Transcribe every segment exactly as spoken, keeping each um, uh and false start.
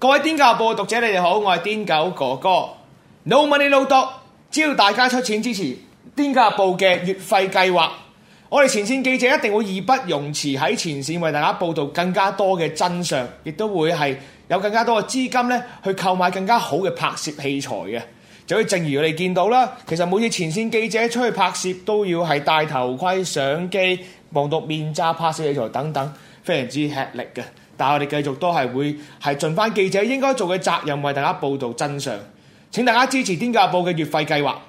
各位癲狗日報嘅讀者，你哋好，我係癲狗哥哥。No money no dog， 只要大家出錢支持癲狗日報嘅月費計劃，我哋前線記者一定會義不容辭喺前線為大家報導更加多嘅真相，亦都會係有更加多嘅資金咧去購買更加好嘅拍攝器材嘅。就好似正如我哋見到啦，其實每次前線記者出去拍攝都要係戴頭盔、相機、防毒面罩、拍攝器材等等，非常之吃力嘅。但係我哋繼續都係會係盡翻記者應該做嘅責任，為大家報導真相。請大家支持《癲狗日報》嘅月費計劃。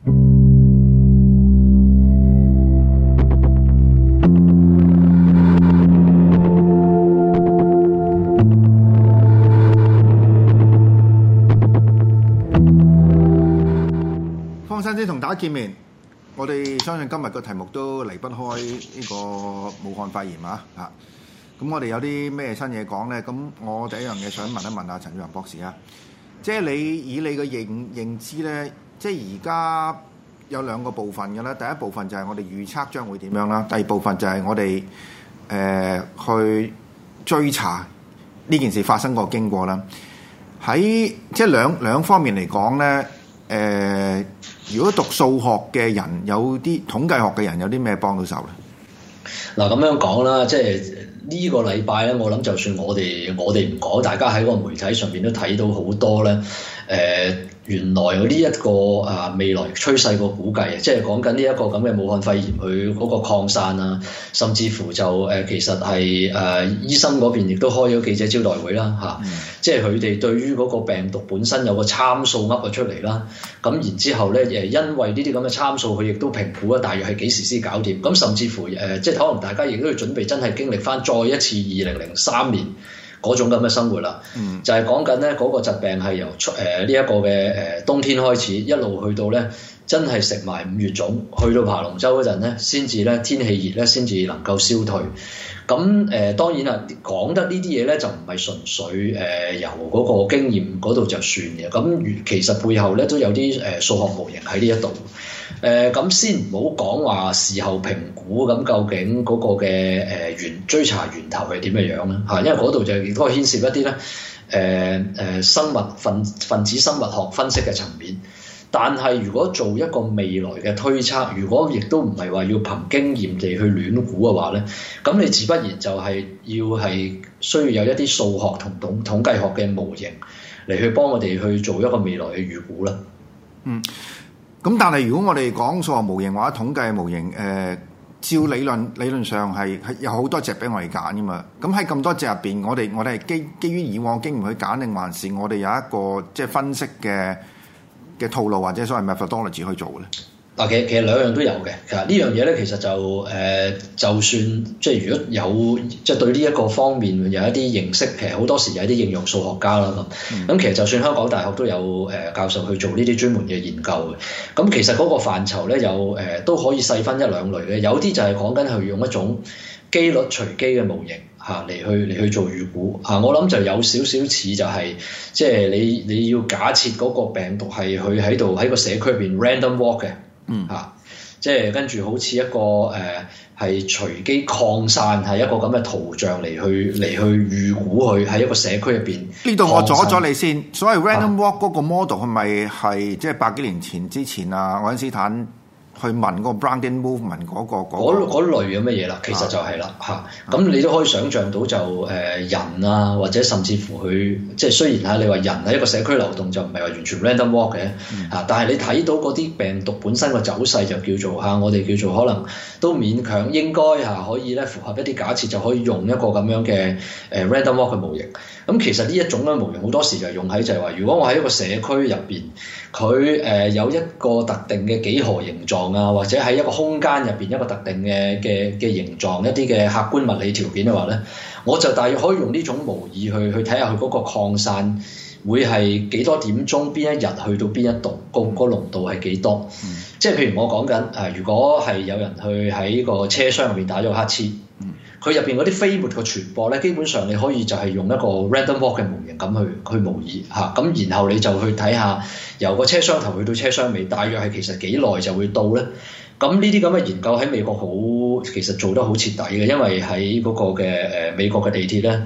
方生先同大家見面，我哋相信今日個題目都離不開呢個武漢肺炎啊！嚇，咁我哋有啲咩新嘢講咧？咁我第一樣嘢想問一問阿陳宇宏博士啊，即係你以你嘅認認知咧，即係而家有兩個部分嘅啦。第一部分就係我哋預測將會點樣啦，第二部分就係我哋誒、呃、去追查呢件事發生個經過啦。喺即係兩兩方面嚟講咧，誒、呃。如果讀數學嘅人有啲統計學嘅人有啲咩幫到手咧？ 嗱，咁樣講啦，即係呢個禮拜咧，我諗就算我哋我哋唔講，大家喺個媒體上邊都睇到好多咧。誒、呃，原來呢一個啊未來趨勢個估計，即係講緊呢一個咁嘅武漢肺炎佢嗰個擴散啊，甚至乎就誒、呃、其實係誒、呃、醫生嗰邊亦都開咗記者招待會啦嚇，啊嗯、即係佢哋對於嗰個病毒本身有個參數噏咗出嚟啦。咁然之後咧誒，因為呢啲咁嘅參數，佢亦都評估啊，大約係幾時先搞掂。咁甚至乎誒、呃，即係可能大家亦都要準備真係經歷翻再一次二零零三年嗰種咁嘅生活啦。嗯、就係講緊咧嗰個疾病係由出誒呢一個嘅誒、呃、冬天開始，一路去到咧真係食埋五月種，去到爬龍舟嗰陣咧，先至咧天氣熱咧，先至能夠消退。咁誒、呃、當然啦，講得呢啲嘢咧就唔係純粹誒、呃、由嗰個經驗嗰度就算嘅。咁其實背後咧都有啲誒數學模型喺呢一度。誒咁、呃、先唔好講話事後評估，咁究竟嗰個嘅誒、呃、源追查源頭係點嘅樣咧嚇？因為嗰度就亦都係牽涉一啲咧誒誒生物分分子生物學分析嘅層面。但係如果做一個未來嘅推測，如果亦都唔係話要憑經驗地去亂估嘅話咧，咁你自不然就係要係需要有一啲數學同統統計學嘅模型嚟去幫我哋去做一個未來嘅預估啦。 嗯，咁但係如果我哋講數學模型或者統計模型，誒、呃、照理論理論上係係有好多隻俾我哋揀噶嘛。咁喺咁多隻入邊，我哋我哋係基基於以往經驗去揀，定還是我哋有一個即係分析嘅嘅套路或者所謂 methodology 去做嘅咧？ 嗱，其實其實兩樣都有嘅。其實呢樣嘢咧，其實就誒、呃，就算即係如果有即係對呢一個方面有一啲認識，其實好多時有一啲應用數學家啦咁。咁、嗯、其實就算香港大學都有誒、呃、教授去做呢啲專門嘅研究嘅。咁其實嗰個範疇咧有誒、呃、都可以細分一兩類嘅。有啲就係講緊係用一種機率隨機嘅模型嚇嚟去嚟去做預估嚇、啊。我諗就有少少似就係、是、即係你你要假設嗰個病毒係佢喺度喺個社區入邊 random walk 嘅。嗯嚇、啊，即係跟住好似一個誒係、呃、隨機擴散，係一個咁嘅圖像嚟去嚟去預估佢喺一個社區入邊。呢度我阻咗你先，所謂 random walk 嗰個 model 係咪係即係百幾年前之前啊愛因斯坦去問嗰個 Brownian movement 嗰、那個嗰嗰類嘅乜嘢啦，其實就係啦嚇。咁、啊、你都可以想像到就誒、呃、人啊，或者甚至乎佢即係雖然嚇你話人喺一個社區流動就唔係話完全 random walk 嘅嚇、嗯啊，但係你睇到嗰啲病毒本身個走勢就叫做嚇、啊，我哋叫做可能都勉強應該嚇、啊、可以咧符合一啲假設，就可以用一個咁樣嘅誒、呃、random walk 嘅模型。咁、啊、其實呢一種咧模型好多時就係用喺就係話，如果我喺一個社區入邊，佢誒、呃、有一個特定嘅幾何形狀。啊，或者喺一個空間入邊一個特定嘅嘅嘅形狀，一啲嘅客觀物理條件嘅話咧，我就大約可以用呢種模擬去去睇下佢嗰個擴散會係幾多點鐘，邊一日去到邊一度，個個濃度係幾多？嗯、即係譬如我講緊誒，如果係有人去喺個車廂入邊打咗個乞嗤，佢入邊嗰啲飛沫嘅傳播咧，基本上你可以就係用一個 random walk 嘅模型咁去去模擬嚇，咁、啊、然後你就去睇下由個車廂頭去到車廂尾，大約係其實幾耐就會到咧。咁呢啲咁嘅研究喺美國好，其實做得好徹底嘅，因為喺嗰個嘅誒美國嘅地鐵咧，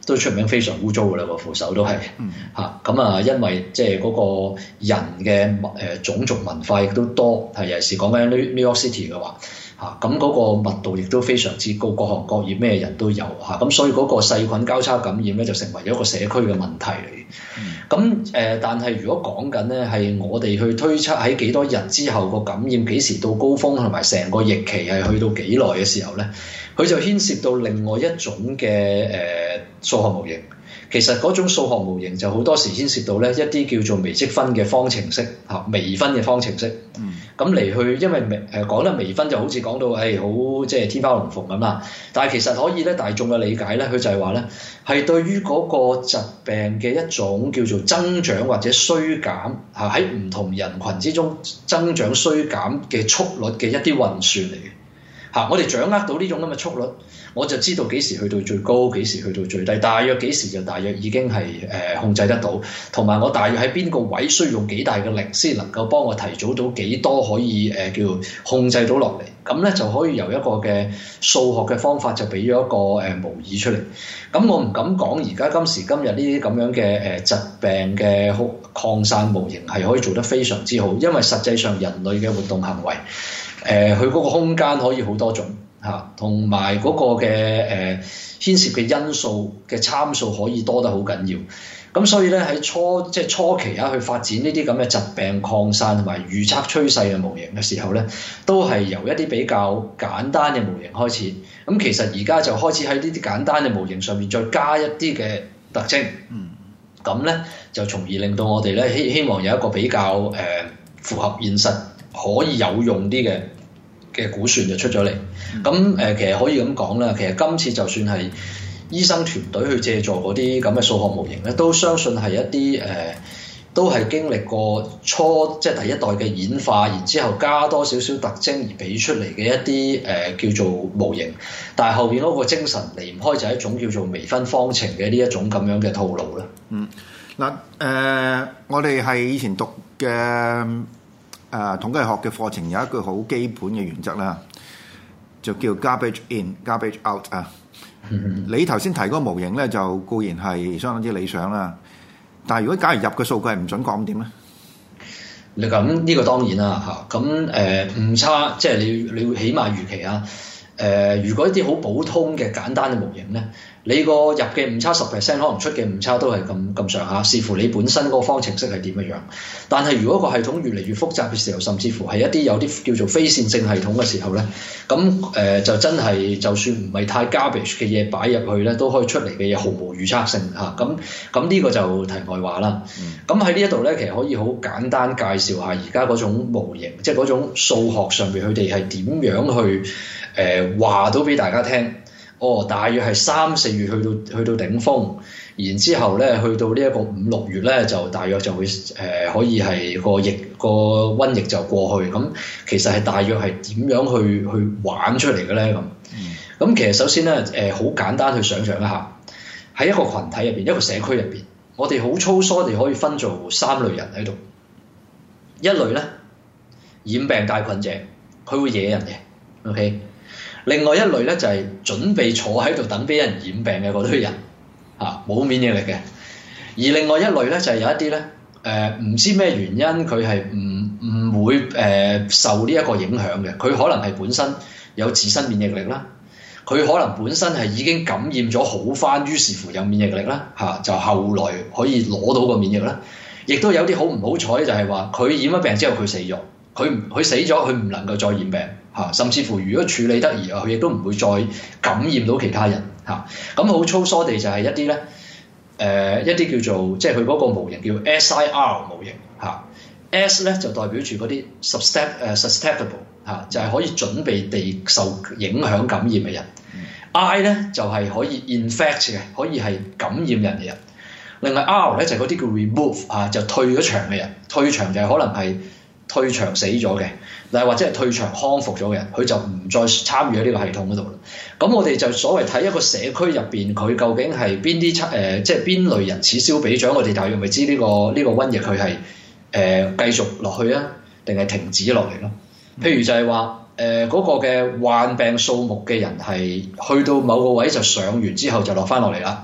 都出名非常污糟㗎啦，個扶手都係嚇。咁啊，因為即係嗰個人嘅誒、呃、種族文化亦都多，係尤其是講緊 New New York City 嘅話嚇，咁、啊、嗰個密度亦都非常之高，各行各業咩人都有嚇，咁、啊、所以嗰個細菌交叉感染咧就成為咗一個社區嘅問題嚟。咁誒、嗯呃，但係如果講緊咧係我哋去推測喺幾多日之後個感染幾時到高峰，同埋成個疫期係去到幾耐嘅時候咧，佢就牽涉到另外一種嘅誒、呃、數學模型。其實嗰種數學模型就好多時牽涉到咧一啲叫做微積分嘅方程式嚇，微分嘅方程式。咁嚟、嗯、去，因為微誒講得微分就好似講到誒好即係天花龍鳳咁啦。但係其實可以咧，大眾嘅理解咧，佢就係話咧係對於嗰個疾病嘅一種叫做增長或者衰減嚇，喺唔同人群之中增長衰減嘅速率嘅一啲運算嚟嘅嚇。我哋掌握到呢種咁嘅速率，我就知道幾時去到最高，幾時去到最低，大約幾時就大約已經係誒、呃、控制得到，同埋我大約喺邊個位需要用幾大嘅力先能夠幫我提早到幾多可以誒、呃、叫控制到落嚟，咁咧就可以由一個嘅數學嘅方法就俾咗一個誒、呃、模擬出嚟。咁我唔敢講而家今時今日呢啲咁樣嘅誒、呃、疾病嘅擴散模型係可以做得非常之好，因為實際上人類嘅活動行為誒佢嗰個空間可以好多種。嚇，同埋嗰個嘅誒、呃、牽涉嘅因素嘅參數可以多得好緊要，咁所以咧喺初即係初期啊，去發展呢啲咁嘅疾病擴散同埋預測趨勢嘅模型嘅時候咧，都係由一啲比較簡單嘅模型開始。咁其實而家就開始喺呢啲簡單嘅模型上面再加一啲嘅特徵，嗯，咁咧就從而令到我哋咧希希望有一個比較誒、呃、符合現實可以有用啲嘅嘅估算就出咗嚟，咁誒、呃、其實可以咁講啦，其實今次就算係醫生團隊去借助嗰啲咁嘅數學模型咧，都相信係一啲誒、呃、都係經歷過初即係第一代嘅演化，然之後加多少少特徵而俾出嚟嘅一啲誒、呃、叫做模型，但係後邊嗰個精神離唔開就係一種叫做微分方程嘅呢一種咁樣嘅套路啦。 嗯，嗱、呃、誒，我哋係以前讀嘅。誒、uh, 統計學嘅課程有一句好基本嘅原則啦，就叫 garbage in, garbage out 啊。你頭先提嗰個模型咧，就固然係相當之理想啦。但係如果假如入嘅數據係唔準確咁點咧？ 你咁呢個當然啦嚇。咁誒誤差，即係你你會起碼預期啊。誒、呃，如果一啲好普通嘅簡單嘅模型咧，你個入嘅誤差十 percent， 可能出嘅誤差都係咁咁上下，視乎你本身嗰個方程式係點嘅樣。但係如果個系統越嚟越複雜嘅時候，甚至乎係一啲有啲叫做非線性系統嘅時候咧，咁誒、呃、就真係就算唔係太 garbage 嘅嘢擺入去咧，都可以出嚟嘅嘢毫無預測性嚇。咁咁呢個就題外話啦。咁喺呢一度咧，其實可以好簡單介紹下而家嗰種模型，即係嗰種數學上面佢哋係點樣去誒話、呃、到俾大家聽。哦，大約係三四月去到去到頂峰，然之後咧去到呢一個五六月咧就大約就會誒、呃、可以係個疫個瘟疫就過去，咁其實係大約係點樣去去玩出嚟嘅咧咁？咁、嗯、其實首先咧誒好簡單去想像一下，喺一個群體入邊，一個社區入邊，我哋好粗疏地可以分做三類人喺度。一類咧染病帶菌者，佢會惹人嘅 ，OK。另外一類咧就係、是、準備坐喺度等俾人染病嘅嗰堆人，嚇冇免疫力嘅。而另外一類咧就係、是、有一啲咧誒唔知咩原因佢係唔唔會誒、呃、受呢一個影響嘅，佢可能係本身有自身免疫力啦，佢可能本身係已經感染咗好返，於是乎有免疫力啦，嚇、啊、就後來可以攞到個免疫啦。亦都有啲好唔好彩就係話佢染咗病之後佢死咗，佢佢死咗佢唔能夠再染病。嚇，甚至乎如果處理得宜，佢亦都唔會再感染到其他人嚇。咁好粗疏地就係一啲咧，誒、呃、一啲叫做即係佢嗰個模型叫 S I R 模型嚇。S 咧就代表住嗰啲 suscept 誒 susceptible 嚇，就係可以準備地受影響感染嘅人。嗯、I 咧就係、是、可以 infect 嘅，可以係感染人嘅人。另外 R 咧就係嗰啲叫 remove 嚇，就退咗場嘅人。退場就係可能係退場死咗嘅。嗱，或者係退場康復咗嘅人，佢就唔再參與喺呢個系統嗰度啦。咁我哋就所謂睇一個社區入邊，佢究竟係邊啲誒，即係邊類人此消彼長，我哋大約咪知呢、呢個呢、呢個瘟疫佢係誒繼續落去啊，定係停止落嚟咯？譬如就係話誒嗰個嘅患病數目嘅人係去到某個位就上完之後就落翻落嚟啦。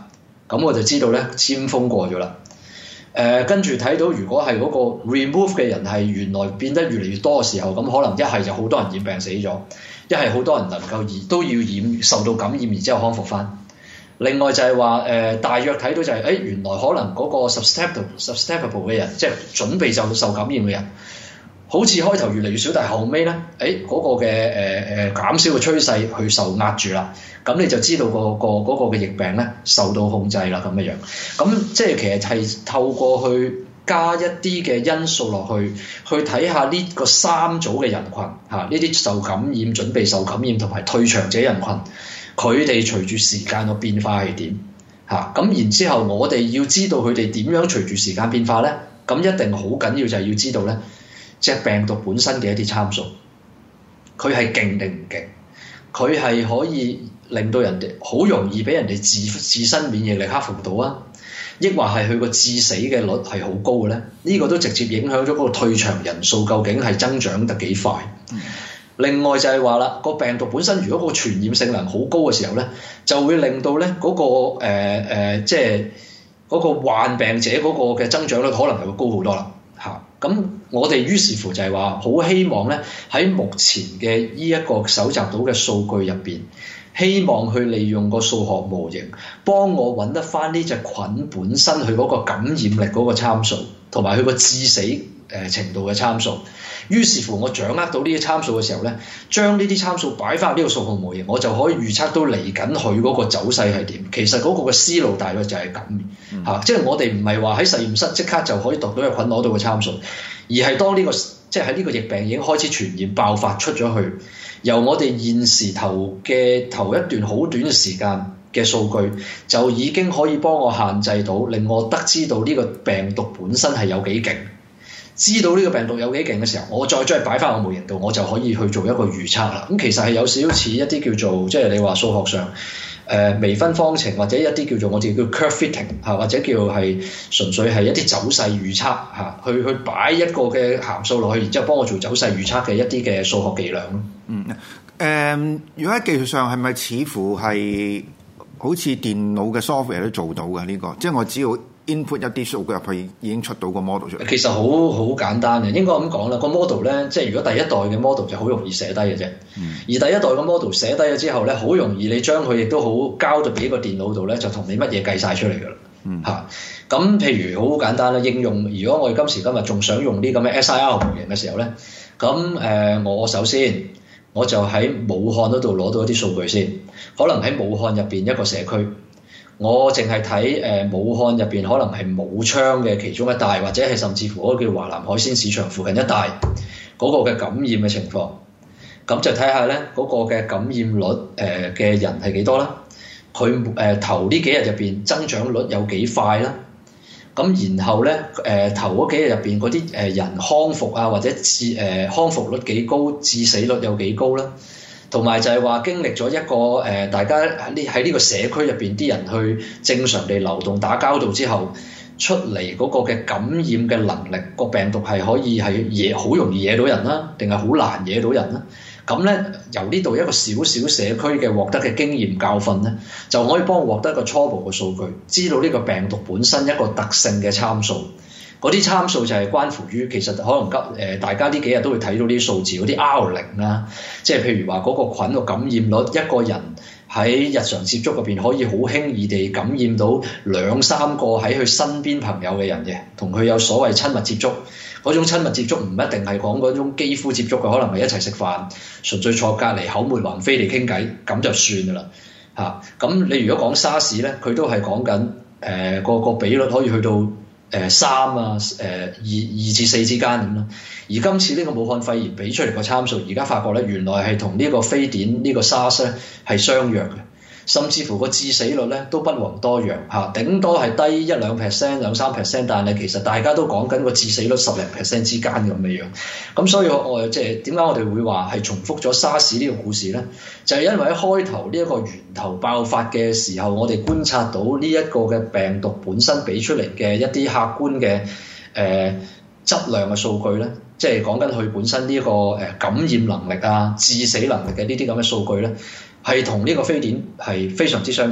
咁我就知道咧尖峰過咗啦。誒、呃、跟住睇到，如果係嗰個 remove 嘅人係原來變得越嚟越多嘅時候，咁可能一係就好多人染病死咗，一係好多人能夠而都要染受到感染，然之後康復翻。另外就係話誒，大約睇到就係、是、誒、欸、原來可能嗰個 susceptible susceptible 嘅人，即係準備就受感染嘅人，好似開頭越嚟越少，但係後尾咧，誒、欸、嗰、那個嘅誒誒減少嘅趨勢去受壓住啦。咁你就知道、那個個嗰個嘅疫病咧受到控制啦，咁樣樣。咁即係其實係透過去加一啲嘅因素落去，去睇下呢個三組嘅人群嚇，呢啲受感染、準備受感染同埋退場者人群，佢哋隨住時間嘅變化係點嚇？咁然之後，我哋要知道佢哋點樣隨住時間變化咧，咁一定好緊要就係要知道咧，隻病毒本身嘅一啲參數，佢係勁定唔勁？佢係可以令到人哋好容易俾人哋自自身免疫力克服到啊，抑或係佢個致死嘅率係好高嘅咧？呢、這個都直接影響咗嗰個退場人數究竟係增長得幾快。嗯、另外就係話啦，個病毒本身如果個傳染性能好高嘅時候咧，就會令到咧、那、嗰個誒、呃呃、即係嗰個患病者嗰個嘅增長率可能係會高好多啦。嚇！咁我哋於是乎就係話，好希望咧喺目前嘅呢一個搜集到嘅數據入邊，希望去利用個數學模型，幫我揾得翻呢隻菌本身佢嗰個感染力嗰個參數，同埋佢個致死誒程度嘅參數。於是乎，我掌握到呢啲參數嘅時候咧，將呢啲參數擺翻入呢個數學模型，我就可以預測到嚟緊佢嗰個走勢係點。其實嗰個嘅思路大約就係咁嚇，嗯啊、即係我哋唔係話喺實驗室即刻就可以讀到個菌攞到個參數，而係當呢、呢個即係喺呢個疫病已經開始傳染爆發出咗去，由我哋現時頭嘅頭一段好短嘅時間嘅數據，就已經可以幫我限制到，令我得知到呢個病毒本身係有幾勁。知道呢個病毒有幾勁嘅時候，我再將佢擺翻個模型度，我就可以去做一個預測啦。咁其實係有少少似一啲叫做即係你話數學上誒、呃、微分方程，或者一啲叫做我哋叫 curve fitting 嚇，或者叫係純粹係一啲走勢預測嚇，去去擺一個嘅函數落去，然之後幫我做走勢預測嘅一啲嘅數學伎倆咯。嗯誒、 呃，如果喺技術上係咪似乎係好似電腦嘅 software 都做到嘅呢、這個？即係我只要 input 一啲數據入去，已經出到個 model 出嚟。其實好好簡單嘅，應該咁講啦。個 model 咧，即係如果第一代嘅 model 就好容易寫低嘅啫。嗯、而第一代嘅 model 寫低咗之後咧，好容易你將佢亦都好交到俾個電腦度咧，就同你乜嘢計晒出嚟㗎啦。嚇、嗯，咁、啊、譬如好簡單啦，應用。如果我哋今時今日仲想用啲咁嘅 S I R 模型嘅時候咧，咁誒、呃，我首先我就喺武漢嗰度攞到一啲數據先，可能喺武漢入邊一個社區。我淨係睇誒武漢入邊可能係武昌嘅其中一帶，或者係甚至乎嗰個叫華南海鮮市場附近一帶嗰、那個嘅感染嘅情況，咁就睇下咧嗰個嘅感染率誒嘅、呃、人係幾多啦？佢誒、呃、頭呢幾日入邊增長率有幾快啦？咁然後咧誒、呃、頭嗰幾日入邊嗰啲誒人康復啊，或者致誒、呃、康復率幾高，致死率有幾高啦？同埋就係話經歷咗一個誒、呃，大家喺呢喺呢個社區入邊啲人去正常地流動打交道之後，出嚟嗰個嘅感染嘅能力，個病毒係可以係惹好容易惹到人啦，定係好難惹到人啦？咁咧由呢度一個小小社區嘅獲得嘅經驗教訓咧，就可以幫我獲得一個初步嘅數據，知道呢個病毒本身一個特性嘅參數。嗰啲參數就係關乎於其實可能急誒，大家呢幾日都會睇到啲數字，嗰啲 R 零啦，即係譬如話嗰個菌個感染率，一個人喺日常接觸入邊可以好輕易地感染到兩三個喺佢身邊朋友嘅人嘅，同佢有所謂親密接觸。嗰種親密接觸唔一定係講嗰種肌膚接觸嘅，可能係一齊食飯，純粹坐隔離口沫橫飛嚟傾偈，咁就算㗎啦嚇。咁你如果講沙士咧，佢都係講緊誒個個比率可以去到誒三啊，誒二二至四之間咁啦。而今次呢個武漢肺炎俾出嚟個參數，而家發覺咧，原來係同呢個非典呢個 SARS 咧係相若嘅，甚至乎個致死率咧都不遑多讓嚇，頂多係低一兩 percent、兩三 percent， 但係其實大家都講緊個致死率十零 percent 之間咁嘅樣。咁所以我即係點解我哋會話係重複咗 SARS 呢個故事咧？就係因為喺開頭呢一個源頭爆發嘅時候，我哋觀察到呢一個嘅病毒本身俾出嚟嘅一啲客觀嘅誒、呃、質量嘅數據咧，即係講緊佢本身呢一個誒感染能力啊、致死能力嘅呢啲咁嘅數據咧，係同呢個非典係非常之相似。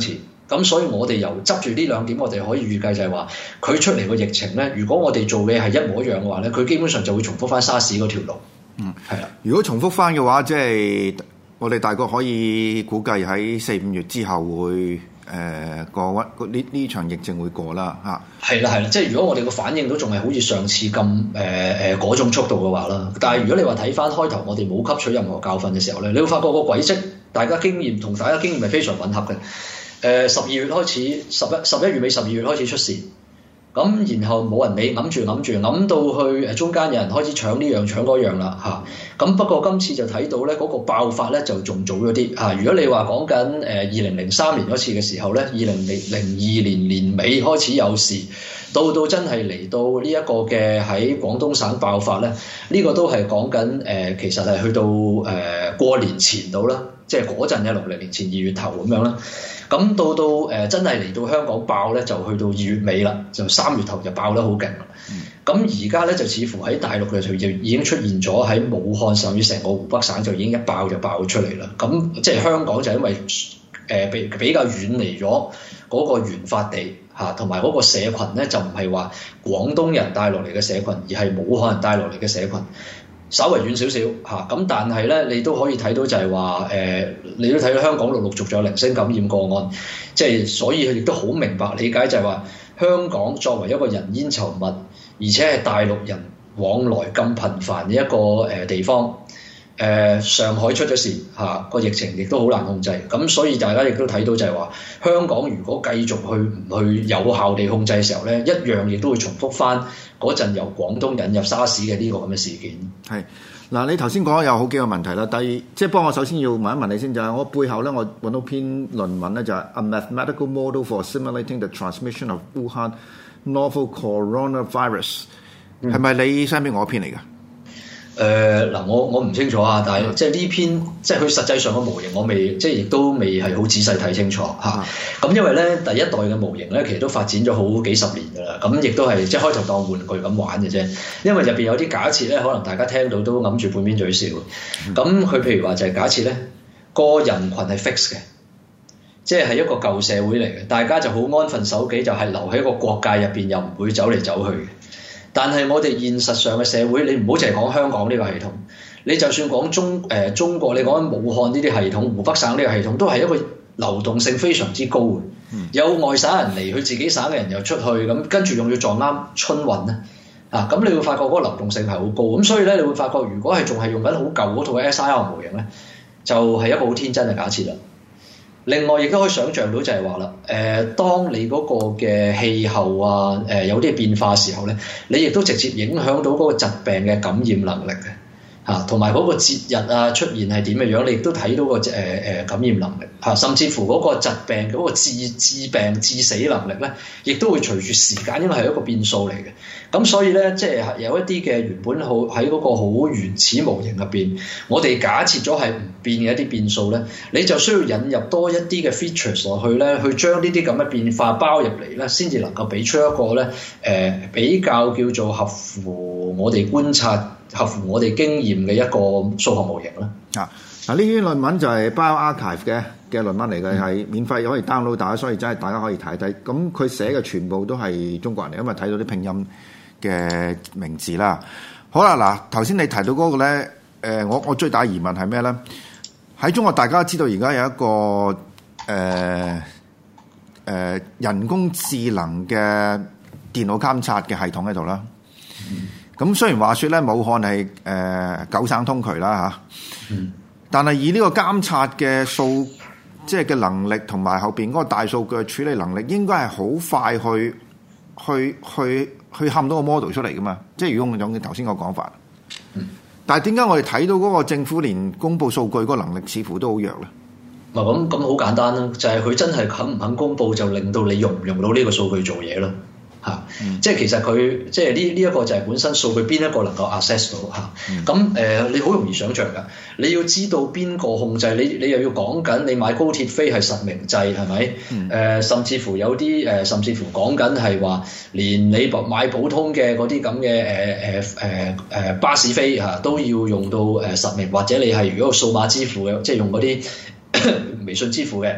咁所以我哋由執住呢兩點，我哋可以預計就係話佢出嚟個疫情咧，如果我哋做嘅係一模一樣嘅話咧，佢基本上就會重複翻沙士嗰條路。 嗯， 係啦。 如果重複翻嘅話，即係我哋大概可以估計喺四五月之後會。誒、呃、過呢呢場疫症會過啦嚇， 係啦係啦，即係如果我哋個反應都仲係好似上次咁誒誒嗰種速度嘅話啦，但係如果你話睇翻開頭我哋冇吸取任何教訓嘅時候咧，你會發覺個軌跡，大家經驗同大家經驗係非常吻合嘅。誒十二月開始，十一十一月尾十二月開始出事。咁然後冇人理，揞住揞住揞到去誒中間有人開始搶呢樣搶嗰樣啦嚇。咁、啊、不過今次就睇到咧嗰、那個爆發咧就仲早咗啲嚇。如果你話講緊誒二零零三年嗰次嘅時候咧，二零零零二年年尾開始有事，到到真係嚟到呢一個嘅喺廣東省爆發咧，呢、這個都係講緊誒其實係去到誒、呃、過年前度啦，即係嗰陣嘅六零年前二月頭咁樣啦。咁到到誒、呃、真係嚟到香港爆咧，就去到二月尾啦，就三月頭就爆得好勁啦。咁而家咧就似乎喺大陸嘅就已經出現咗喺武漢甚至成個湖北省就已經一爆就爆咗出嚟啦。咁即係香港就因為誒比、呃、比較遠離咗嗰個原發地嚇，同埋嗰個社群咧就唔係話廣東人帶落嚟嘅社群，而係武漢人帶落嚟嘅社群。稍微遠少少嚇，咁但係咧，你都可以睇到就係話誒，你都睇到香港陸陸續續有零星感染個案，即係所以佢亦都好明白理解就係話香港作為一個人煙稠密，而且係大陸人往來咁頻繁嘅一個誒地方，誒、呃、上海出咗事嚇，個、啊、疫情亦都好難控制，咁所以大家亦都睇到就係話香港如果繼續去唔去有效地控制嘅時候咧，一樣亦都會重複翻嗰陣由廣東引入沙士嘅呢個咁嘅事件。係嗱，你頭先講有好幾個問題啦。第二，即係幫我首先要問一問你先，就係、是、我背後咧，我揾到篇論文咧，就係、是、A Mathematical Model for Simulating the Transmission of Wuhan Novel Coronavirus，係咪、嗯、你 send 俾我篇嚟㗎？誒嗱、 呃，我我唔清楚啊，但係即係呢篇即係佢實際上嘅模型，我未即係亦都未係好仔細睇清楚嚇。咁、啊、因為咧第一代嘅模型咧，其實都發展咗好幾十年㗎啦。咁亦都係即係開頭當玩具咁玩嘅啫。因為入邊有啲假設咧，可能大家聽到都揞住半邊嘴笑。咁佢譬如話就係假設咧，個人群係 fix 嘅，即係係一個舊社會嚟嘅，大家就好安分守己，就係、是、留喺個國界入邊，又唔會走嚟走去。但係我哋現實上嘅社會，你唔好淨係講香港呢個系統，你就算講中誒、呃、中國，你講緊武漢呢啲系統、湖北省呢個系統，都係一個流動性非常之高嘅。嗯、有外省人嚟，佢自己省嘅人又出去，咁跟住仲要撞啱春運咧，啊咁你會發覺嗰個流動性係好高。咁所以咧，你會發覺如果係仲係用緊好舊嗰套 S I R 模型咧，就係、是、一個好天真嘅假設啦。另外亦都可以想像到就係話啦，誒、呃，當你嗰個嘅氣候啊，誒、呃、有啲變化時候咧，你亦都直接影響到嗰個疾病嘅感染能力嘅。嚇，同埋嗰個節日啊出現係點嘅樣，你亦都睇到個誒誒、呃、感染能力嚇，甚至乎嗰個疾病嗰、嗰個致致病致死能力咧，亦都會隨住時間，因為係一個變數嚟嘅。咁所以咧，即係有一啲嘅原本好喺嗰個好原始模型入邊，我哋假設咗係唔變嘅一啲變數咧，你就需要引入多一啲嘅 features 落去咧，去將呢啲咁嘅變化包入嚟咧，先至能夠俾出一個咧誒、呃、比較叫做合乎我哋觀察、合乎我哋經驗嘅一個數學模型啦。啊，嗱呢篇論文就係 bioRxiv 嘅嘅論文嚟嘅，係、嗯、免費可以 download 打，所以真係大家可以睇睇。咁佢寫嘅全部都係中國人嚟，因為睇到啲拼音嘅名字啦。好啦，嗱頭先你提到嗰個咧，誒、呃、我我最大疑問係咩咧？喺中國大家知道而家有一個誒誒、呃呃、人工智能嘅電腦監察嘅系統喺度啦。咁、嗯、雖然話說咧，武漢係誒、呃、九省通衢啦嚇，嗯、但係以呢個監察嘅數，即係嘅能力同埋後邊嗰個大數據處理能力，應該係好快去去去去冚到個 model 出嚟噶嘛？即係如果用頭先個講法，嗯、但係點解我哋睇到嗰個政府連公佈數據嗰個能力似乎都好弱咧？唔係咁咁好簡單啦，就係、是、佢真係肯唔肯公佈，就令到你用唔用到呢個數據做嘢咯。嚇，嗯、即係其實佢即係呢呢一個就係本身數據邊一個能夠 access 到嚇，咁誒、嗯呃、你好容易想像㗎，你要知道邊個控制你，你又要講緊你買高鐵飛係實名制係咪？誒、嗯呃、甚至乎有啲誒、呃、甚至乎講緊係話，連你買普通嘅嗰啲咁嘅誒誒誒誒巴士飛嚇、啊、都要用到誒實名，或者你係如果數碼支付嘅，即係用嗰啲微信支付嘅。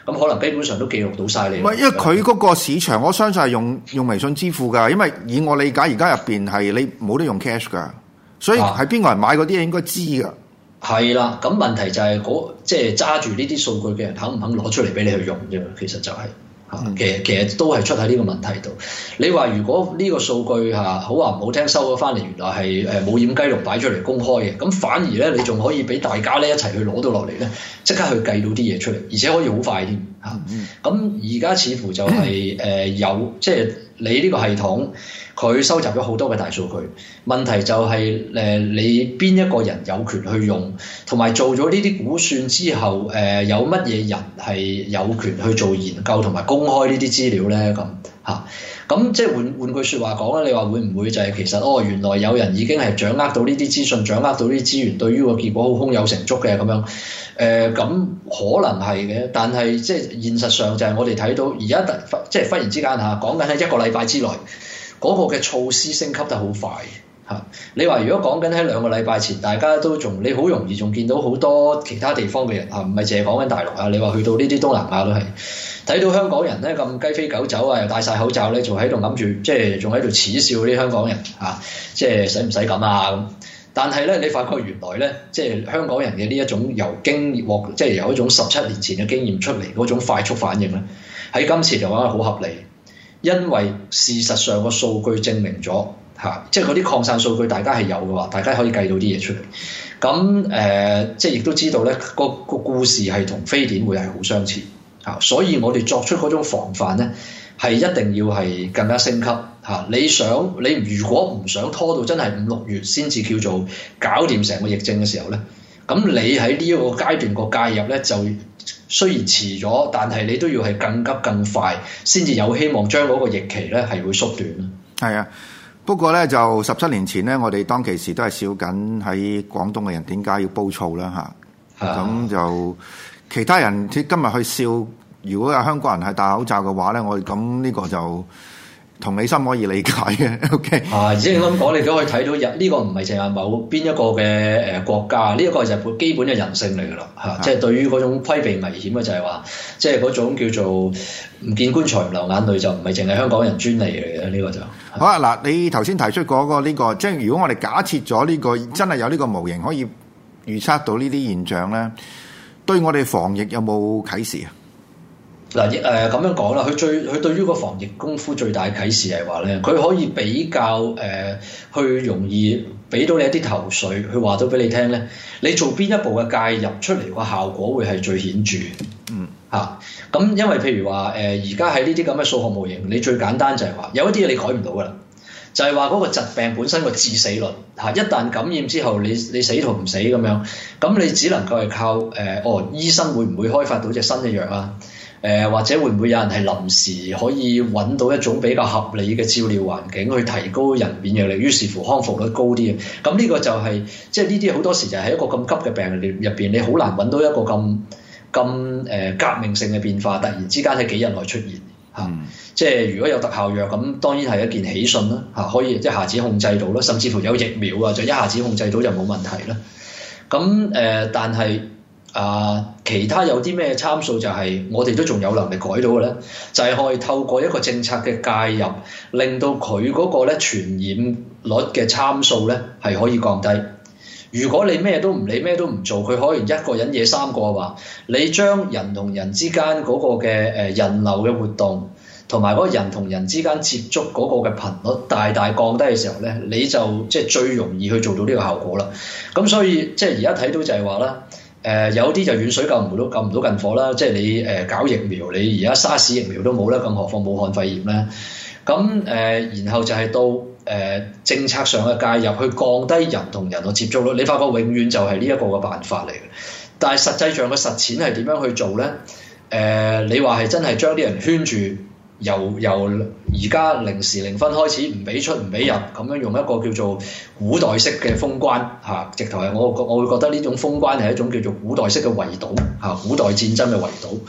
咁可能基本上都記錄到晒你。 唔係，因為佢嗰個市場，我相信係用用微信支付㗎。因為以我理解，而家入邊係你冇得用 cash 㗎，所以係邊個人買嗰啲嘢應該知㗎。 係啦，咁問題就係嗰即係揸住呢啲數據嘅人肯唔肯攞出嚟俾你去用啫？其實就係、是。其實其實都係出喺呢個問題度。你話如果呢個數據嚇好話唔好聽收咗翻嚟，原來係誒冇掩雞籠擺出嚟公開嘅，咁反而咧你仲可以俾大家咧一齊去攞到落嚟咧，即刻去計到啲嘢出嚟，而且可以好快添嚇。咁而家似乎就係、是、誒、呃、有即係你呢個系統，佢收集咗好多嘅大數據。問題就係、是、誒、呃、你邊一個人有權去用，同埋做咗呢啲估算之後，誒、呃、有乜嘢人係有權去做研究同埋公開呢啲資料咧？咁嚇，咁、啊、即係換換句説話講咧，你話會唔會就係其實哦原來有人已經係掌握到呢啲資訊，掌握到呢啲資源，對於個結果好胸有成竹嘅咁樣？誒、呃、咁可能係嘅，但係即係現實上就係我哋睇到而家突即係忽然之間嚇講緊喺一個禮拜之內嗰、那個嘅措施升級得好快。嚇！你話如果講緊喺兩個禮拜前，大家都仲你好容易仲見到好多其他地方嘅人嚇，唔係淨係講緊大陸啊！你話去到呢啲東南亞都係睇到香港人咧咁雞飛狗走啊，又戴晒口罩咧，仲喺度諗住即係仲喺度恥笑啲香港人嚇，即係使唔使咁啊咁？但係咧，你發覺原來咧，即係香港人嘅呢一種由經驗，即係由一種十七年前嘅經驗出嚟嗰種快速反應咧，喺今次就講得好合理，因為事實上個數據證明咗。嚇！即係嗰啲擴散數據，大家係有嘅話，大家可以計到啲嘢出嚟。咁誒、呃，即係亦都知道咧，個個故事係同非典會係好相似嚇，所以我哋作出嗰種防範咧，係一定要係更加升級嚇。你想你如果唔想拖到真係五六月先至叫做搞掂成個疫症嘅時候咧，咁你喺呢一個階段個介入咧，就雖然遲咗，但係你都要係更急更快，先至有希望將嗰個疫期咧係會縮短咯。係啊。 不過咧，就十七年前咧，我哋當其時都係笑緊喺廣東嘅人點解要煲醋啦嚇。咁、啊、就其他人今日去笑，如果有香港人係戴口罩嘅話咧，我哋咁呢個就同理心可以理解嘅。OK， 啊，即係咁講，你都可以睇到人呢、這個唔係淨係某邊一個嘅誒國家，呢、這、一個就係基本嘅人性嚟㗎啦嚇。即係對於嗰種規避危險嘅就係話，即係嗰種叫做唔見棺材唔流眼淚，就唔係淨係香港人專利嚟嘅呢個就。 好啊！嗱，你頭先提出嗰個呢個，即係如果我哋假設咗呢個真係有呢個模型可以預測到呢啲現象咧，對我哋防疫有冇啟示啊？ 嗱，誒咁樣講啦，佢最佢對於個防疫功夫最大嘅啟示係話咧，佢可以比較誒、呃、去容易俾到你一啲頭緒，佢話到俾你聽咧，你做邊一步嘅介入出嚟個效果會係最顯著。嗯，嚇咁、啊，因為譬如話誒，而家喺呢啲咁嘅數學模型，你最簡單就係話有一啲嘢你改唔到噶啦，就係話嗰個疾病本身個致死率嚇、啊，一旦感染之後你你死同唔死咁樣，咁你只能夠係靠誒、呃，哦醫生會唔會開發到隻新嘅藥啊？誒、呃、或者會唔會有人係臨時可以揾到一種比較合理嘅照料環境去提高人免疫力，於是乎康復率高啲嘅。咁呢個就係、是、即係呢啲好多時就係一個咁急嘅病入入邊，你好難揾到一個咁咁誒革命性嘅變化，突然之間喺幾日內出現嚇。嗯、即係如果有特效藥，咁當然係一件喜訊啦嚇，可以一下子控制到啦，甚至乎有疫苗啊，就一下子控制到就冇問題啦。咁誒、呃，但係。啊！其他有啲咩參數就係我哋都仲有能力改到嘅咧，就係、是、可以透過一個政策嘅介入，令到佢嗰個咧傳染率嘅參數咧係可以降低。如果你咩都唔理，咩都唔做，佢可以一個人惹三個嘅話，你將人同人之間嗰個嘅誒人流嘅活動同埋嗰個人同人之間接觸嗰個嘅頻率大大降低嘅時候咧，你就即係最容易去做到呢個效果啦。咁所以即係而家睇到就係話啦。誒、呃、有啲就遠水救唔到救唔到近火啦，即係你誒、呃、搞疫苗，你而家沙士疫苗都冇啦，更何況武漢肺炎咧？咁誒、呃，然後就係到誒、呃、政策上嘅介入，去降低人同人嘅接觸率。你發覺永遠就係呢一個嘅辦法嚟嘅。但係實際上嘅實踐係點樣去做咧？誒、呃，你話係真係將啲人圈住？由由而家零時零分開始唔俾出唔俾入，咁樣用一個叫做古代式嘅封關嚇、啊，直頭係我我會覺得呢種封關係一種叫做古代式嘅圍堵嚇，古代戰爭嘅圍堵。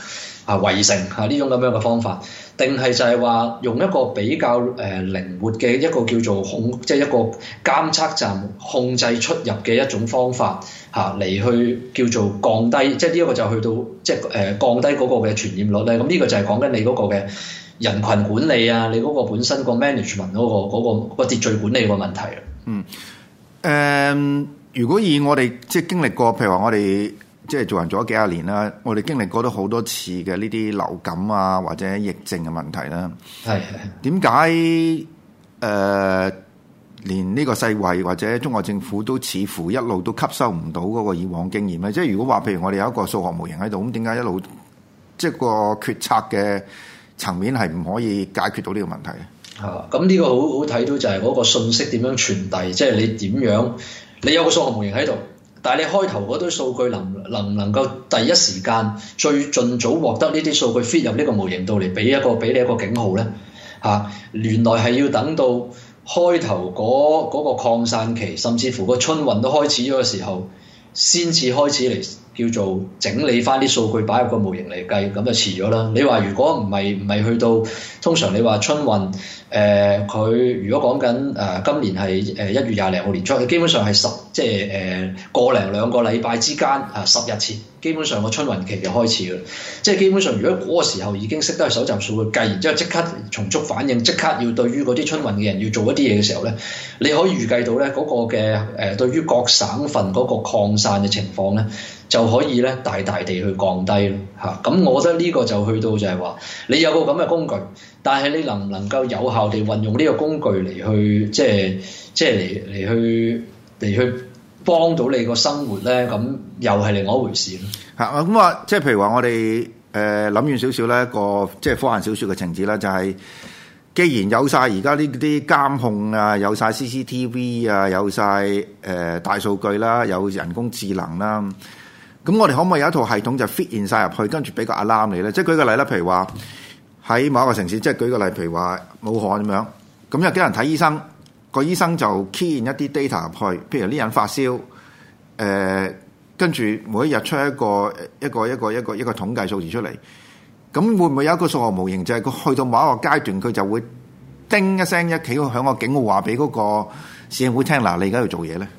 啊圍城啊呢種咁樣嘅方法，定係就係話用一個比較誒、呃、靈活嘅一個叫做控，即係一個監測站控制出入嘅一種方法嚇嚟、啊、去叫做降低，即係呢一個就去到即係誒、呃、降低嗰個嘅傳染率咧。咁呢個就係講緊你嗰個嘅人群管理啊，你嗰個本身個 management 嗰、嗰個嗰、嗰個嗰個秩序管理個問題啊。 嗯誒、呃，如果以我哋即係經歷過，譬如話我哋。即係做人做咗幾廿年啦，我哋經歷過都好多次嘅呢啲流感啊或者疫症嘅問題啦。係係。點解誒連呢個世衛或者中國政府都似乎一路都吸收唔到嗰個以往經驗咧？即係如果話譬如我哋有一個數學模型喺度，咁點解一路即係個決策嘅層面係唔可以解決到呢個問題咧？ 啊，咁呢個好好睇到就係嗰個信息點樣傳遞，即係你點樣你有個數學模型喺度。但係你開頭嗰堆數據能能唔能夠第一時間最盡早獲得呢啲數據 fit 入呢個模型度嚟俾一個俾你一個警號咧嚇、啊？原來係要等到開頭嗰嗰個擴散期，甚至乎個春運都開始咗嘅時候，先至開始嚟叫做整理翻啲數據擺入個模型嚟計，咁就遲咗啦。你話如果唔係唔係去到通常你話春運誒佢、呃、如果講緊誒今年係誒一月廿零號年初，基本上係十即係誒個零兩個禮拜之間啊十日前，基本上個春運期就開始啦。即係基本上如果嗰個時候已經識得去搜集數據計，然之後即刻從速反應，即刻要對於嗰啲春運嘅人要做一啲嘢嘅時候咧，你可以預計到咧嗰、嗰個嘅誒、呃、對於各省份嗰個擴散嘅情況咧，就可以咧大大地去降低咯嚇。咁、啊、我覺得呢個就去到就係話，你有個咁嘅工具，但係你能唔能夠有效地運用呢個工具嚟去即係即係嚟嚟去嚟去幫到你個生活咧？咁又係另外一回事咯。 嚇咁話，即係譬如話我哋誒諗遠少少咧，一個即係科幻小説嘅情節啦，就係、是、既然有晒而家呢啲監控啊，有晒 C C T V 啊，有晒誒、呃、大數據啦，有人工智能啦。咁我哋可唔可以有一套系統就 fit in 晒入去，跟住俾個 alarm 你咧？即係舉個例啦，譬如話喺某一個城市，即係舉個例，譬如話武漢咁樣，咁有幾人睇醫生，個醫生就 key in 一啲 data 入去，譬如呢人發燒，誒、呃，跟住每一日出一個一個一個一個一個統計數字出嚟，咁會唔會有一個數學模型，就係佢去到某一個階段，佢就會叮一聲一企響個警號話俾嗰個市政府聽，嗱，你而家要做嘢咧？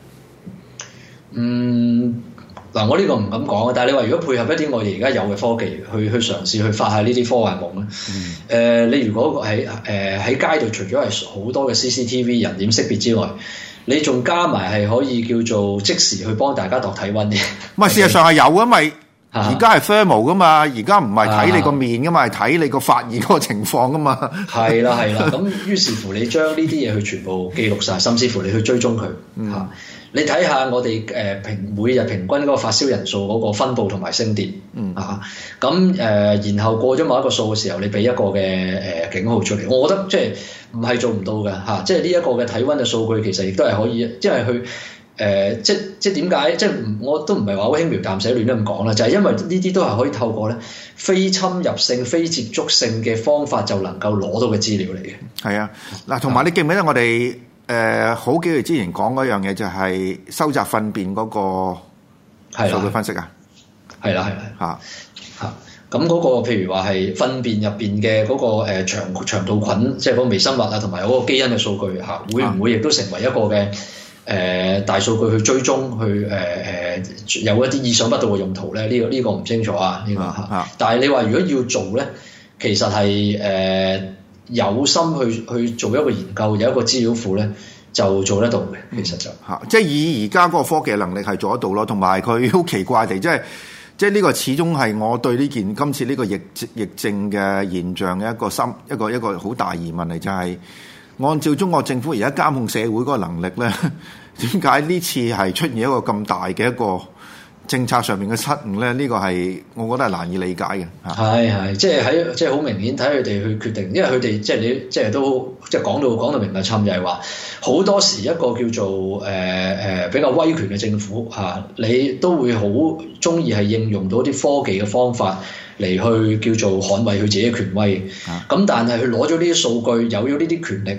嗯。嗱，我呢個唔敢講啊，但係你話如果配合一啲我哋而家有嘅科技去去嘗試去發下呢啲科幻夢咧，誒、嗯呃，你如果喺誒喺街度，除咗係好多嘅 C C T V 人臉識別之外，你仲加埋係可以叫做即時去幫大家度體溫嘅。唔係， 事實上係有，因為而家係 thermal 噶嘛，而家唔係睇你個面噶嘛，係睇、啊、你個發熱嗰個情況噶嘛。 係啦係啦，咁於是乎你將呢啲嘢去全部記錄晒，甚至乎你去追蹤佢嚇。嗯你睇下我哋誒平每日平均嗰個發燒人數嗰個分佈同埋升跌，嗯啊，咁誒、呃，然後過咗某一個數嘅時候，你俾一個嘅誒、呃、警號出嚟，我覺得即係唔係做唔到嘅嚇、啊，即係呢一個嘅體溫嘅數據其實亦都係可以，即係去誒，即即點解？即係我都唔係話好輕描淡寫亂咁講啦，就係、是、因為呢啲都係可以透過咧非侵入性、非接觸性嘅方法就能夠攞到嘅資料嚟嘅。係啊，嗱，同埋你記唔記得我哋？誒、呃、好幾個月之前講嗰樣嘢就係收集糞便嗰個數據分析啊，係啦係啦嚇嚇，咁嗰個譬如話係糞便入邊嘅嗰個誒腸腸道菌，即係嗰個微生物啊，同埋嗰個基因嘅數據嚇，會唔會亦都成為一個嘅誒、呃、大數據去追蹤去誒誒、呃、有一啲意想不到嘅用途咧？呢、這個呢、這個唔清楚啊，呢、這個嚇。但係你話如果要做咧，其實係誒。呃有心去去做一個研究，有一個資料庫咧，就做得到嘅。其實就嚇、嗯，即係以而家嗰個科技能力係做得到咯。同埋佢好奇怪地，即係即係呢個始終係我對呢件今次呢個疫疫症嘅現象嘅一個深一個一個好大疑問嚟，就係、是、按照中國政府而家監控社會嗰個能力咧，點解呢次係出現一個咁大嘅一個政策上面嘅失誤咧？呢、這個係我覺得係難以理解嘅。係係，即係喺即係好明顯睇佢哋去決定，因為佢哋即係你即係都即係講到講到明白侵，就係話好多時一個叫做誒誒、呃、比較威權嘅政府嚇、啊，你都會好中意係應用到啲科技嘅方法嚟去叫做捍衞佢自己嘅權威。咁、啊、但係佢攞咗呢啲數據，有咗呢啲權力。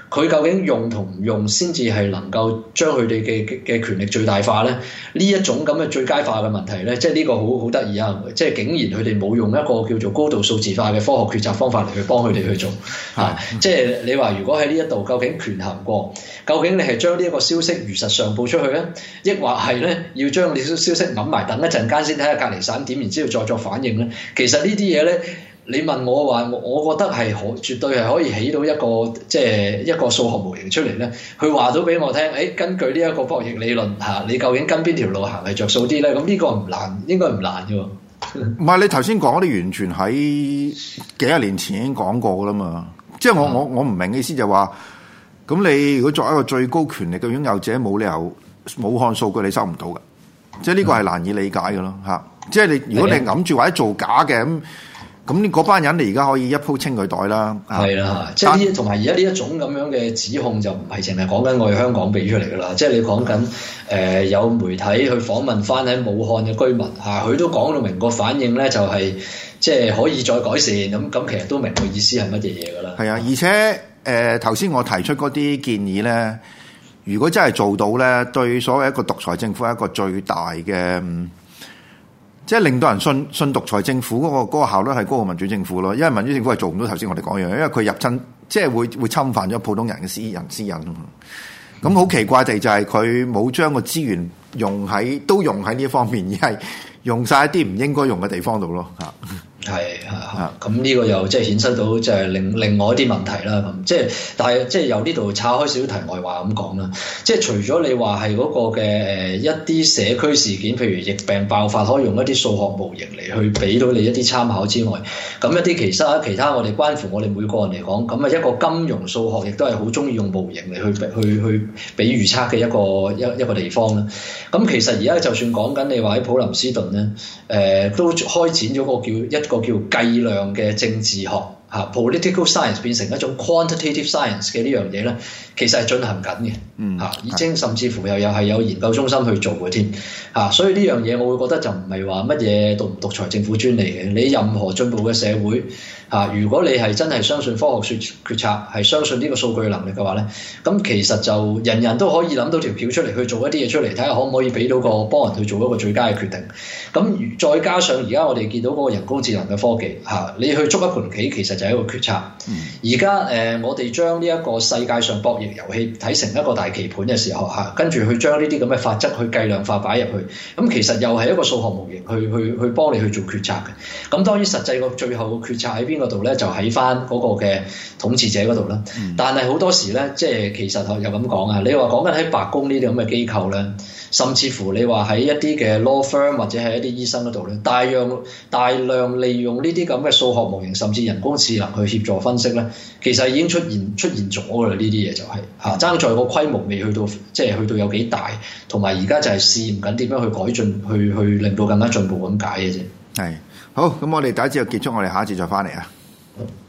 佢究竟用同唔用先至係能夠將佢哋嘅嘅權力最大化咧？呢一種咁嘅最佳化嘅問題咧，即係呢個好好得意啊！即係竟然佢哋冇用一個叫做高度數字化嘅科學決策方法嚟去幫佢哋去做啊！即係你話如果喺呢一度究竟權衡過，究竟你係將呢一個消息如實上報出去咧，抑或係咧要將你消消息揞埋等一陣間先睇下隔離省點，然之後再作反應咧？其實呢啲嘢咧。你問我話，我我覺得係可絕對係可以起到一個即係一個數學模型出嚟咧。佢話到俾我聽，誒、哎、根據呢一個博弈理論嚇，你究竟跟邊條路行係着數啲咧？咁呢個唔難，應該唔難嘅喎。 唔係你頭先講嗰啲完全喺幾廿年前已經講過噶啦嘛。即係我、嗯、我我唔明嘅意思就係話，咁你如果作為一個最高權力嘅擁有者，冇理由武漢數據你收唔到嘅。即係呢個係難以理解嘅咯嚇。嗯、即係你如果你揞住或者做假嘅咁。咁呢嗰班人你而家可以一鋪清佢袋啦， 係啦，即係呢同埋而家呢一種咁樣嘅指控就唔係淨係講緊我哋香港俾出嚟噶啦，即係你講緊誒有媒體去訪問翻喺武漢嘅居民嚇，佢、啊、都講到明個反應咧就係、是、即係可以再改善，咁咁其實都明個意思係乜嘢嘢噶啦。係啊， 而且誒頭先我提出嗰啲建議咧，如果真係做到咧，對所謂一個獨裁政府係一個最大嘅。即係令到人信信獨裁政府嗰、那個嗰、那個效率係高過民主政府咯，因為民主政府係做唔到頭先我哋講嘅嘢，因為佢入侵即係會會侵犯咗普通人嘅私人私隱。咁好奇怪地就係佢冇將個資源用喺都用喺呢一方面，而係用晒一啲唔應該用嘅地方度咯嚇。 係係咁呢個又即係衍生到即係另另外一啲問題啦。咁即係但係即係由呢度岔開少少題外話咁講啦。即係除咗你話係嗰個嘅誒一啲社區事件，譬如疫病爆發，可以用一啲數學模型嚟去俾到你一啲參考之外，咁一啲其他其他我哋關乎我哋每個人嚟講，咁啊一個金融數學亦都係好中意用模型嚟去去去俾預測嘅一個一一個地方啦。咁其實而家就算講緊你話喺普林斯頓咧，誒、呃、都開展咗個叫一個叫計量嘅政治學嚇 political science 變成一種 quantitative science 嘅呢樣嘢咧，其實係進行緊嘅，嚇、嗯、已經甚至乎又又係有研究中心去做嘅添嚇，所以呢樣嘢我會覺得就唔係話乜嘢獨唔獨裁政府專利嘅，你任何進步嘅社會嚇，如果你係真係相信科學決決策，係相信呢個數據能力嘅話咧，咁其實就人人都可以諗到條橋出嚟去做一啲嘢出嚟，睇下可唔可以俾到個幫人去做一個最佳嘅決定。咁再加上而家我哋見到嗰個人工智能嘅科技嚇，你去捉一盤棋其實就係一個決策。而家誒我哋將呢一個世界上博弈遊戲睇成一個大棋盤嘅時候嚇，跟住去將呢啲咁嘅法則去計量化擺入去，咁其實又係一個數學模型去去去幫你去做決策嘅。咁當然實際個最後個決策喺邊個度咧，就喺翻嗰個嘅統治者嗰度啦。嗯、但係好多時咧，即係其實又咁講啊，你話講緊喺白宮呢啲咁嘅機構咧，甚至乎你話喺一啲嘅 law firm 或者係一啲醫生嗰度咧，大量大量利用呢啲咁嘅數學模型，甚至人工智能去協助分析咧，其實已經出現出現咗㗎啦。呢啲嘢就係、是、嚇，爭在個規模未去到，即係去到有幾大，同埋而家就係試驗緊點樣去改進，去去令到更加進步咁解嘅啫。 係好，咁我哋第一節就結束，我哋下一節再翻嚟啊。